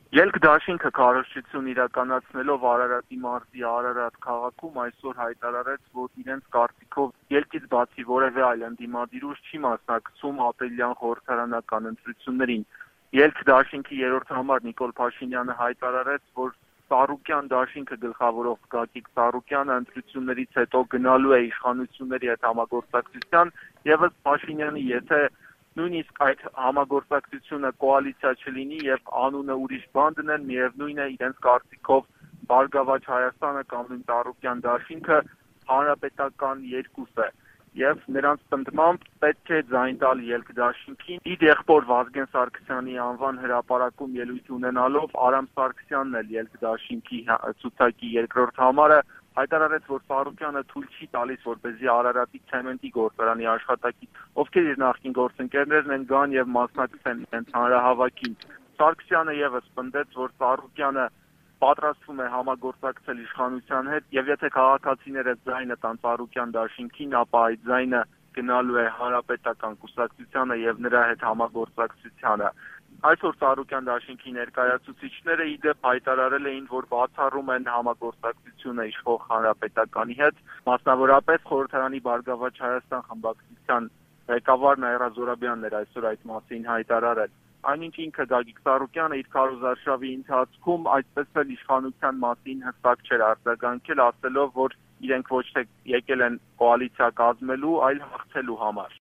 Ելք դաշինքը քարոզչություն իրականացնելով Արարատի մարզի Արարատ քաղաքում այսօր հայտարարեց, որ իրենց կարծիքով ելքից բացի որևէ այլ ընդդիմադիր չի մասնակցում ապրիլյան խորհրդարանական ընտրություններին։ Ելք դաշինքի երրորդ համար Նիկոլ Փաշինյանը հայտարարեց, որ Սարուկյան դաշինքը գլխավորող Գագիկ Սարուկյանը ընտրություններից հետո գնալու է իշխանությունների հետ համագործակցության, եւ ըստ Փաշինյանի, եթե նույնիսկ այդ համագործակցությունը կոալիցիա չլինի եւ անունը ուրիշ բան դնեն, միևնույն է իրենց կարծիքով Բարգավաճ Հայաստանը կամ նույն Սարուկյան դաշինքը հանրապետական երկուս է եւ նրանց պնդմամբ պետք է ձայն տալ ելք դաշինքին։ Իր եղբոր Վազգեն Սարգսյանի անվան հրապարակում ելույթ ունենալով Արամ Սարգսյանն էլ ելք դաշինքի ցուցակի երկրորդ համարը հայտարարեց, որ Սարուկյանը թույլ չի տալիս, որպեսզի Արարատի ցեմենտի գործարանի աշխատակից, ովքեր իր նախկին գործընկերներն են, գան եւ մասնակցեն իրենց հանրահավաքին։ Սարգսյանը եւս պնդեց, որ Սարուկյանը պատրաստվում է համագործակցել իշխանության հետ եւ եթե քաղաքացիները ձայնը տան Սարուկյան դաշինքին, ապա այդ ձայնը գնալու է հանրապետական կուսակցությանը եւ նրա հետ համագործակցությանը։ Այսօր Սարուկյան դաշինքի ներկայացուցիչները ի դեպ հայտարարել էին, որ բացառում են համագործակցությունը իշխող հանրապետականի հետ, մասնավորապես խորհրդարանի Բարգավաճ Հայաստան խմբակցության ղեկավար Նաիրա Զոհրաբյանն էր այսօր այդ մասին հայտարարել։ Այնինչ ինքը Գագիկ Սարուկյանը իր քարոզարշավի ընթացքում այդպես էլ իշխանության մասին հստակ չէր արձագանքել, ասելով, որ իրենք ոչ թե եկել են կոալիցիա կազմելու, այլ հաղթելու համար։